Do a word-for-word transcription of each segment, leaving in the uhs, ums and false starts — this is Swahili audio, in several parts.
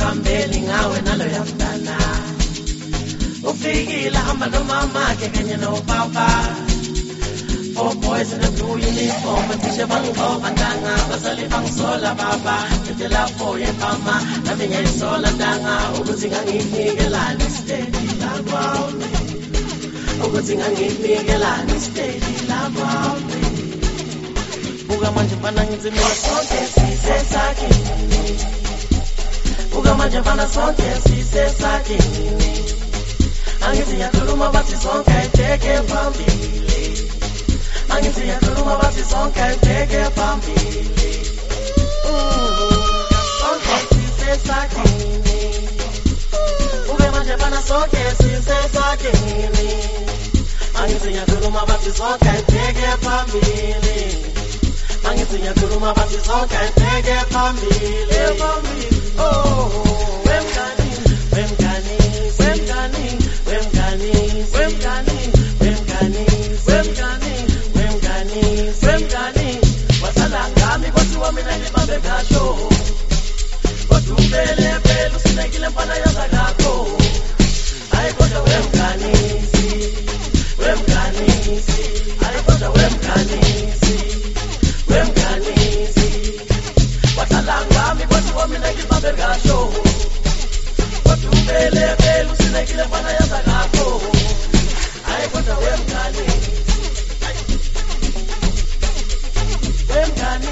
ngingakambeli ngawe naloya mntana ufikile hamba nomama ke kanye nopapa. Four boys in a blue uniform, and teacher bang go bandanga, basali bang sola baba, the la for your mama, nothing is sola danga, uguting and eating steady lava me. Uguting and eating steady lava me. Uga manjapana in the sonke, si se saki. Uga manjapana sonke, si se saki. Angiti ya kuluma bati sonke, take it from me. Angiti ya kuluma bati sonke, take it from me. Sonke, si se saki. Uga manjapana sonke, si se saki. Angiti ya kuluma bati sonke, take it from me. Angiti ya kuluma bati sonke, take it from me. Oh, wem gani, wem gani, wem gani, wem gani, wem gani, wem gani, wem gani, wem gani, wem gani. Wasalanga mi kwasi wa mina ni babe gasho. Watumbele pelu sinekile mpana ya zagako. Ai koja wem gani si, wem gani si. Ai koja wem gani si, wem gani si. Wasalanga mi kwasi wa mina ni babe gasho. Watumbele pelu sinekile mpana ya zagako. Ai koja wem gani. Wem gani.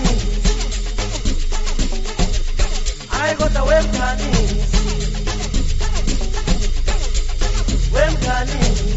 I got a web gani. Web gani.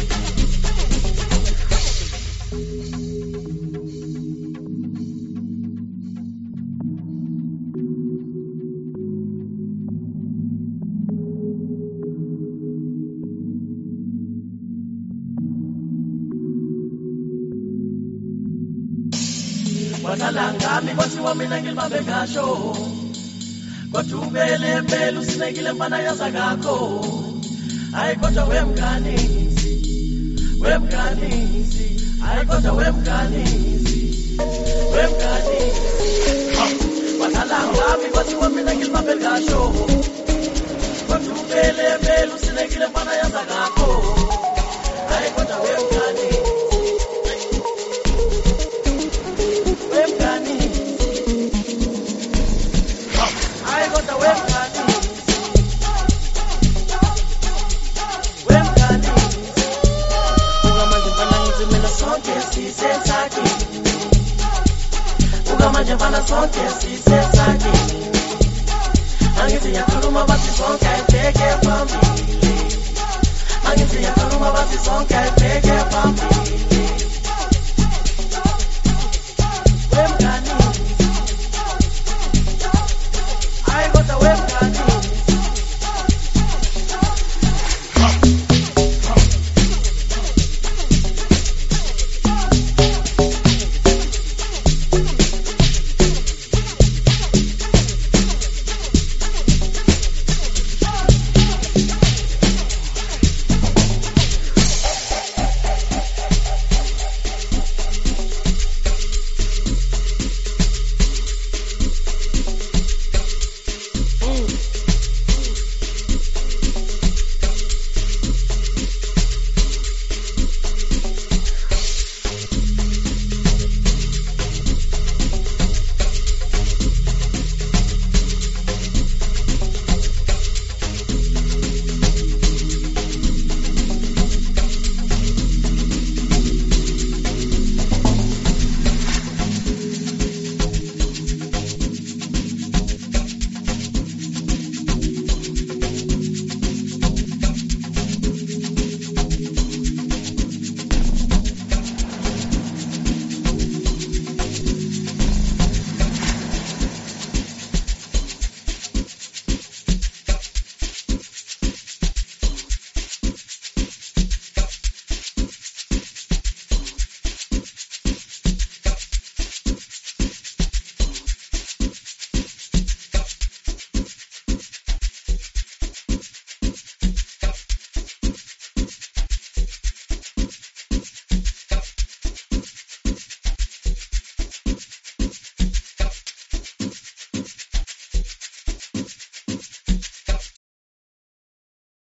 Watalanga mi kwasi wa mina ngilbabe gasho. Watumbele pelu sinekile mpana ya zagako. Ai koja wem gani si, wem gani si. Ai koja wem gani si, wem gani si. Watalanga mi kwasi wa mina ngilbabe gasho. Watumbele pelu sinekile mpana ya zagako. Ai koja wem gani. Majapana sonke si se saki. Angiti ya kuluma bati sonke, take it from me. Angiti ya kuluma bati sonke.